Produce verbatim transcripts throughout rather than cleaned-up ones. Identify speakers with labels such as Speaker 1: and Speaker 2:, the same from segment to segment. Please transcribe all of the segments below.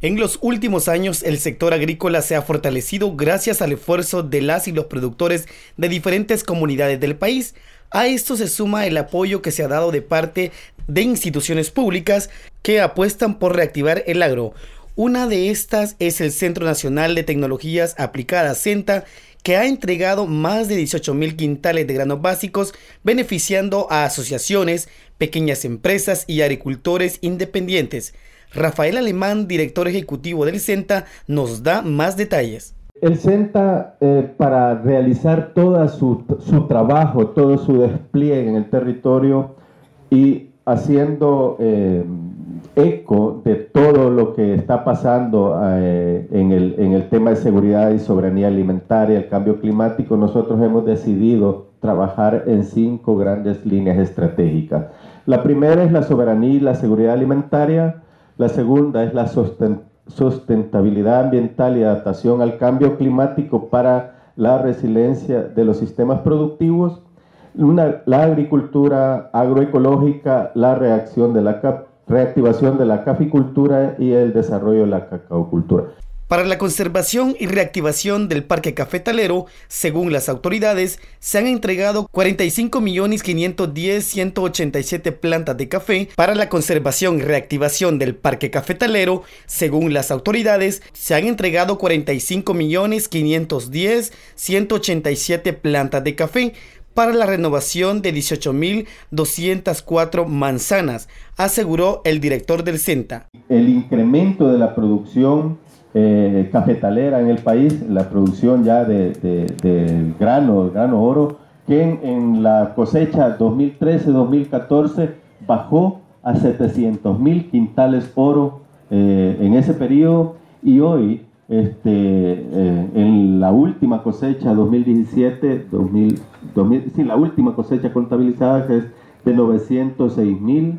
Speaker 1: En los últimos años, el sector agrícola se ha fortalecido gracias al esfuerzo de las y los productores de diferentes comunidades del país. A esto se suma el apoyo que se ha dado de parte de instituciones públicas que apuestan por reactivar el agro. Una de estas es el Centro Nacional de Tecnologías Aplicadas, CENTA, que ha entregado más de dieciocho mil quintales de granos básicos, beneficiando a asociaciones, pequeñas empresas y agricultores independientes. Rafael Alemán, director ejecutivo del CENTA, nos da más detalles.
Speaker 2: El CENTA, eh, para realizar todo su, su trabajo, todo su despliegue en el territorio y haciendo eh, eco de todo lo que está pasando eh, en, el, en el tema de seguridad y soberanía alimentaria, el cambio climático, nosotros hemos decidido trabajar en cinco grandes líneas estratégicas. La primera es la soberanía y la seguridad alimentaria. La segunda es la sustentabilidad ambiental y adaptación al cambio climático para la resiliencia de los sistemas productivos. Una, la agricultura agroecológica, la reacción de la cap, reactivación de la caficultura y el desarrollo de la cacaocultura.
Speaker 1: Para la conservación y reactivación del parque cafetalero, según las autoridades, se han entregado cuarenta y cinco millones quinientos diez mil ciento ochenta y siete plantas de café. Para la conservación y reactivación del parque cafetalero, según las autoridades, se han entregado cuarenta y cinco millones quinientos diez mil ciento ochenta y siete plantas de café. Para la renovación de dieciocho mil doscientas cuatro manzanas, aseguró el director del CENTA.
Speaker 2: El incremento de la producción Eh, cafetalera en el país, la producción ya de, de, de grano, grano oro, que en, en la cosecha dos mil trece dos mil catorce bajó a setecientos mil quintales oro eh, en ese periodo, y hoy este, eh, en la última cosecha dos mil diecisiete, dos mil, dos mil, sí, la última cosecha contabilizada, que es de novecientos seis mil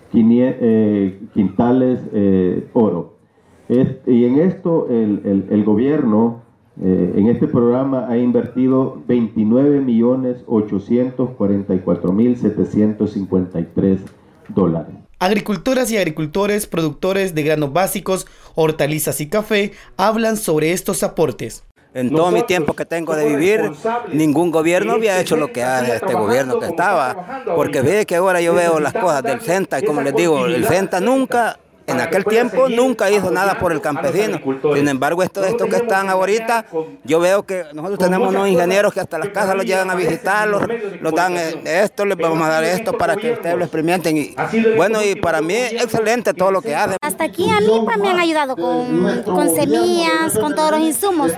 Speaker 2: eh, quintales eh, oro. Y en esto el, el, el gobierno, eh, en este programa, ha invertido veintinueve millones ochocientos cuarenta y cuatro mil setecientos cincuenta y tres dólares.
Speaker 1: Agricultoras y agricultores, productores de granos básicos, hortalizas y café, hablan sobre estos aportes.
Speaker 3: En todo mi tiempo que tengo de vivir, ningún gobierno había hecho lo que hace este gobierno que estaba, porque ve que ahora yo veo las cosas del CENTA, y como les digo, el CENTA nunca... En aquel tiempo nunca hizo nada por el campesino. Sin embargo, esto, esto que están ahorita, yo veo que nosotros tenemos unos ingenieros que hasta las casas los llegan a visitar, los, los dan esto, les vamos a dar esto para que ustedes lo experimenten. Y bueno, y para mí es excelente todo lo que hacen.
Speaker 4: Hasta aquí a mí pues, me han ayudado con, con semillas, con todos los insumos.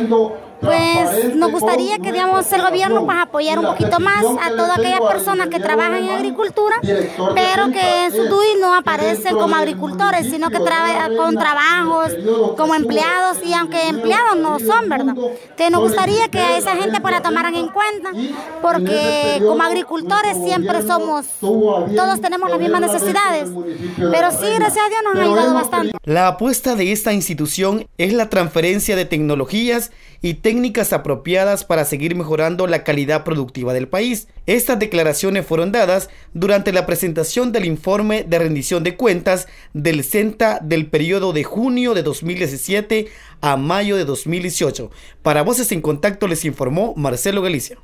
Speaker 4: Pues nos gustaría que, digamos, el gobierno pues, apoyar un poquito más a todas aquellas personas que trabajan en agricultura, pero que en su D U I no aparecen como agricultores, sino que trabajan con trabajos, como empleados, y aunque empleados no son, ¿verdad? Que nos gustaría que a esa gente pues, la tomaran en cuenta, porque como agricultores siempre somos, todos tenemos las mismas necesidades, pero sí, gracias a Dios, nos han ayudado bastante.
Speaker 1: La apuesta de esta institución es la transferencia de tecnologías y técnicas apropiadas para seguir mejorando la calidad productiva del país. Estas declaraciones fueron dadas durante la presentación del informe de rendición de cuentas del CENTA del periodo de junio de dos mil diecisiete a mayo de dos mil dieciocho. Para Voces en Contacto les informó Marcelo Galicia.